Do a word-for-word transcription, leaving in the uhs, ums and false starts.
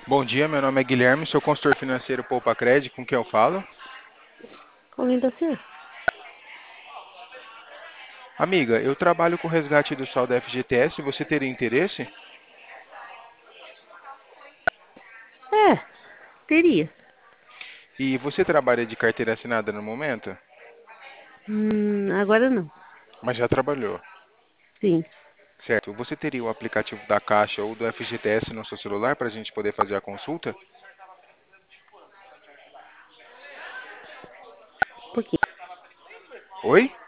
Bom dia, meu nome é Guilherme, sou consultor financeiro Poupa Cred, com quem eu falo? Com linda senhora. Amiga, eu trabalho com o resgate do saldo F G T S, você teria interesse? É, teria. E você trabalha de carteira assinada no momento? Hum, agora não. Mas já trabalhou, Sim. certo? Você teria o aplicativo da Caixa ou do F G T S no seu celular para a gente poder fazer a consulta? Por quê? Oi?